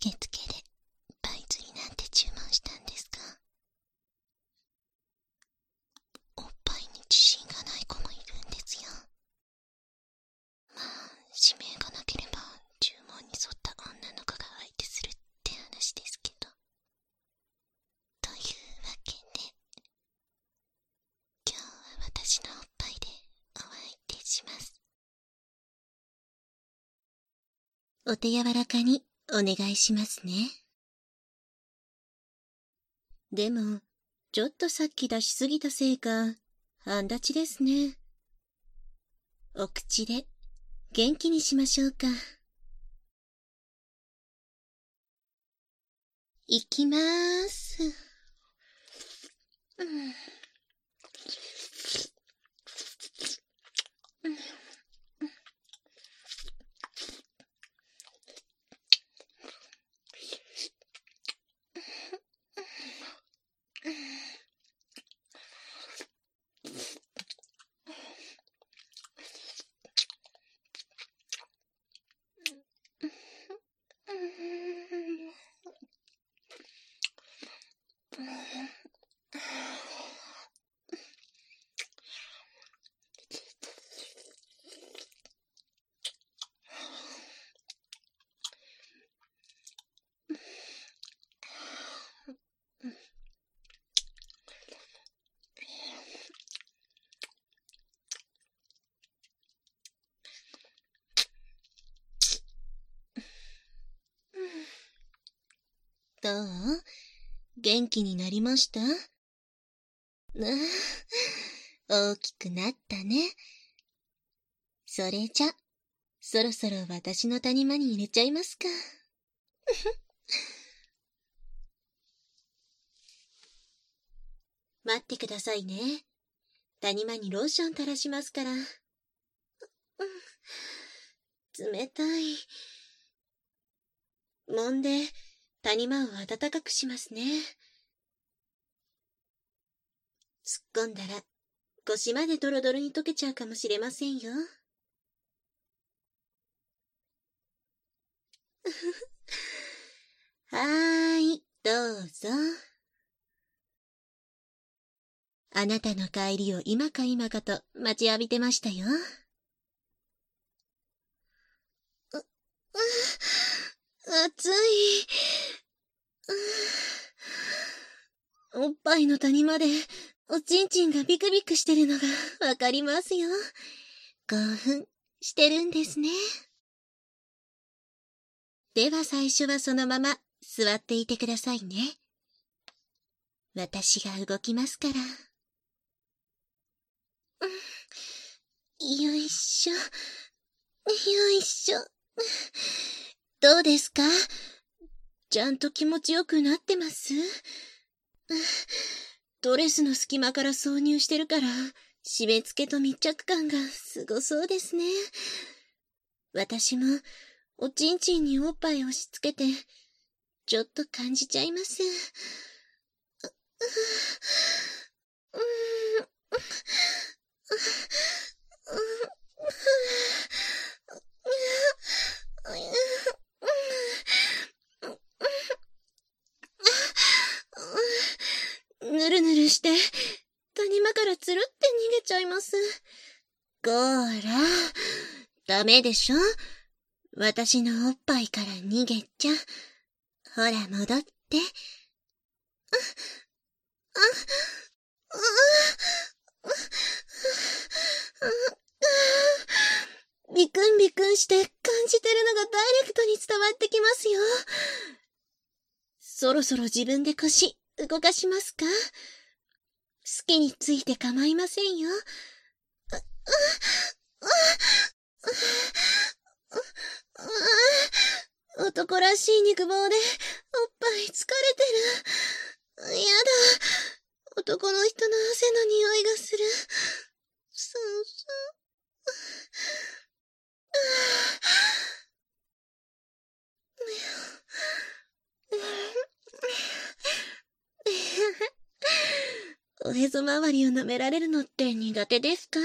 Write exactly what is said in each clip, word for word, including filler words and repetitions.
受付でパイ釣りなんて注文したんですか？おっぱいに自信がない子もいるんですよ。まあ、指名がなければ注文に沿った女の子が相手するって話ですけど。というわけで、今日は私のおっぱいでお相手します。お手柔らかにお願いしますね。でも、ちょっとさっき出しすぎたせいか、半立ちですね。お口で元気にしましょうか。いきまーす。うんうんどう？元気になりました？大きくなったね。それじゃ、そろそろ私の谷間に入れちゃいますか。待ってくださいね。谷間にローション垂らしますから。冷たい。揉んで、谷間を暖かくしますね。突っ込んだら、腰までドロドロに溶けちゃうかもしれませんよ。はーい、どうぞ。あなたの帰りを今か今かと待ちわびてましたよ。う、う、暑い。おっぱいの谷間でおちんちんがビクビクしてるのがわかりますよ。興奮してるんですね。では最初はそのまま座っていてくださいね。私が動きますから。よいしょ。よいしょ。どうですか？ちゃんと気持ちよくなってます？ドレスの隙間から挿入してるから、締め付けと密着感がすごそうですね。私も、おちんちんにおっぱい押し付けて、ちょっと感じちゃいます。ぬるぬるして、谷間からつるって逃げちゃいます。こーら、ダメでしょ？私のおっぱいから逃げちゃ。ほら戻って。あ、あ、ビクンビクンして感じてるのがダイレクトに伝わってきますよ。そろそろ自分で腰動かしますか？好きについて構いませんよ。男らしい肉棒でおっぱい疲れてる。やだ。男の人の汗の匂いがする。そうそう。おへそ周りを舐められるのって苦手ですか？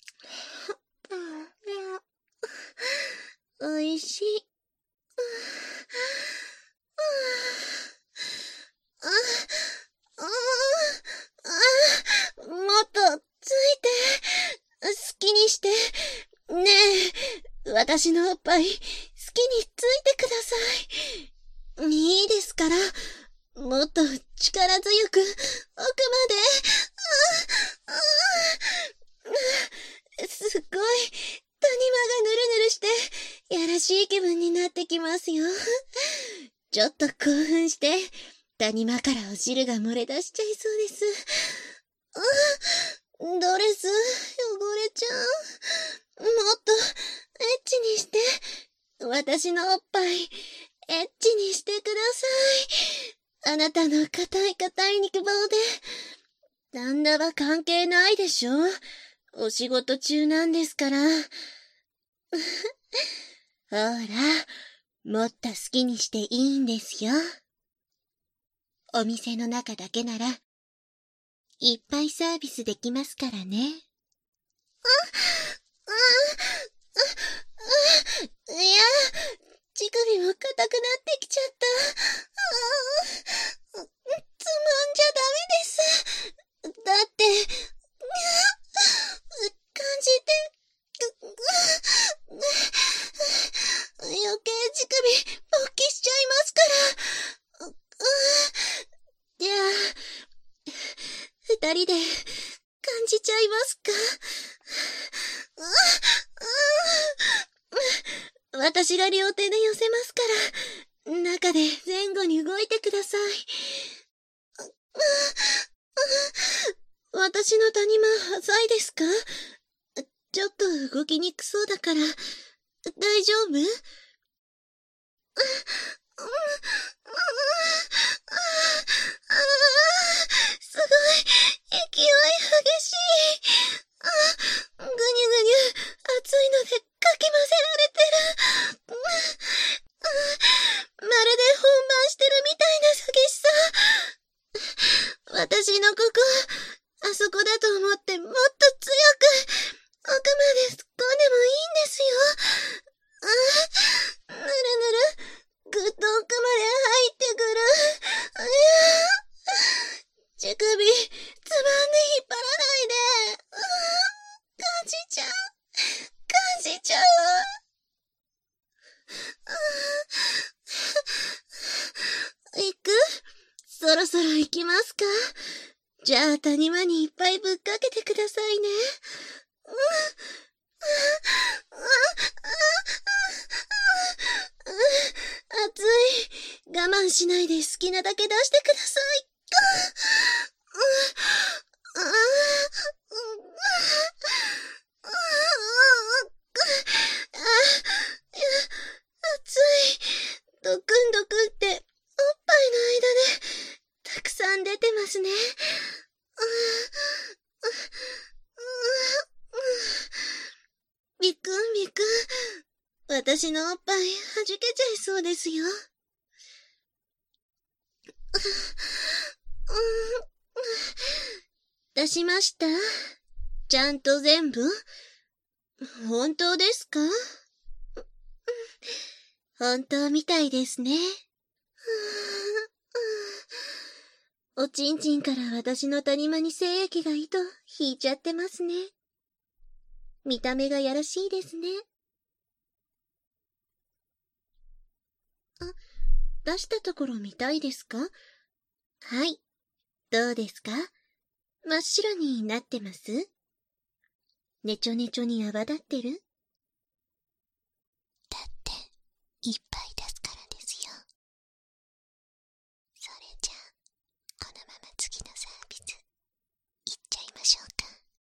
おいしい。 ねえ、私のおっぱい、好きについてください。いいですから、もっと力強く、奥まで、ああすっごい、谷間がぬるぬるして、やらしい気分になってきますよ。ちょっと興奮して、谷間からお汁が漏れ出しちゃいそうです。あドレス、汚れちゃう。もっと、エッチにして。私のおっぱい、エッチにしてください。あなたの硬い硬い肉棒で。旦那は関係ないでしょ。お仕事中なんですから。ほら、もっと好きにしていいんですよ。お店の中だけなら、いっぱいサービスできますからね。あ、あ、あ、あ、いや、乳首も硬くなってきちゃった。あ、つまんじゃダメです。だって、感じて、余計乳首勃起しちゃいますから。じゃあ、二人で感じちゃいますか。私が両手で寄せますから、中で前後に動いてください。私の谷間浅いですか？ちょっと動きにくそうだから、大丈夫？すごい、勢い激しい。ぐにゅぐにゅ、熱いのでかき混ぜられてる。まるで本番してるみたいな激しさ。私のここ、あそこだと思ってもっと強く、奥まで突っ込んでもいいんですよ。あぬるぬる、ぐっと奥まで入ってくる。乳首、つまんで引っ張らないで。感じちゃう。感じちゃう。行く？そろそろ行きますか？じゃあ谷間にいっぱいぶっかけてくださいね。熱い。我慢しないで好きなだけ出してください。熱い。ドクンドクンっておっぱいの間でたくさん出てますね。びっくんびっくん。私のおっぱいはじけちゃいそうですよ。出しました？ちゃんと全部？本当ですか？本当みたいですね。おちんちんから私の谷間に精液が糸引いちゃってますね。見た目がやらしいですね。あ、出したところ見たいですか？はい。どうですか？真っ白になってます？ねちょねちょに泡立ってる？だって、いっぱ